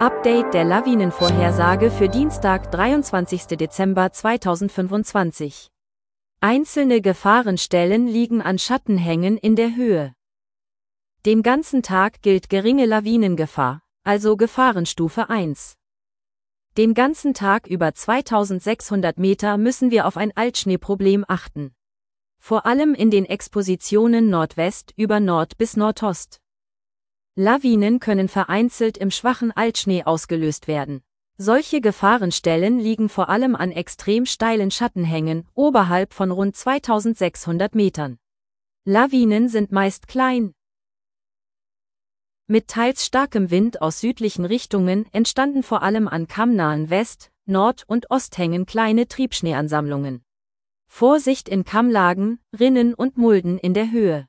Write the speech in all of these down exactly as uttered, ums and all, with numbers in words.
Update der Lawinenvorhersage für Dienstag, dreiundzwanzigsten Dezember zweitausendfünfundzwanzig. Einzelne Gefahrenstellen liegen an Schattenhängen in der Höhe. Den ganzen Tag gilt geringe Lawinengefahr, also Gefahrenstufe eins. Den ganzen Tag über zweitausendsechshundert Meter müssen wir auf ein Altschneeproblem achten. Vor allem in den Expositionen Nordwest über Nord bis Nordost. Lawinen können vereinzelt im schwachen Altschnee ausgelöst werden. Solche Gefahrenstellen liegen vor allem an extrem steilen Schattenhängen oberhalb von rund zweitausendsechshundert Metern. Lawinen sind meist klein. Mit teils starkem Wind aus südlichen Richtungen entstanden vor allem an kammnahen West-, Nord- und Osthängen kleine Triebschneeansammlungen. Vorsicht in Kammlagen, Rinnen und Mulden in der Höhe.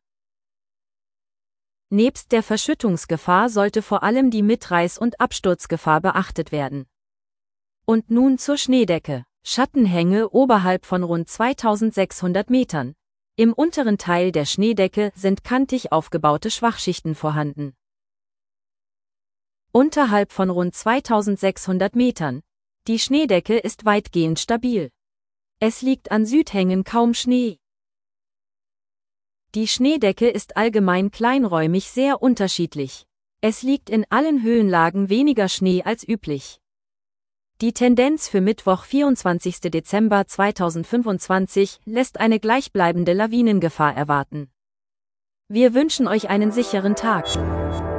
Nebst der Verschüttungsgefahr sollte vor allem die Mitreiß- und Absturzgefahr beachtet werden. Und nun zur Schneedecke. Schattenhänge oberhalb von rund zweitausendsechshundert Metern. Im unteren Teil der Schneedecke sind kantig aufgebaute Schwachschichten vorhanden. Unterhalb von rund zweitausendsechshundert Metern. Die Schneedecke ist weitgehend stabil. Es liegt an Südhängen kaum Schnee. Die Schneedecke ist allgemein kleinräumig sehr unterschiedlich. Es liegt in allen Höhenlagen weniger Schnee als üblich. Die Tendenz für Mittwoch, vierundzwanzigsten Dezember zweitausendfünfundzwanzig, lässt eine gleichbleibende Lawinengefahr erwarten. Wir wünschen euch einen sicheren Tag.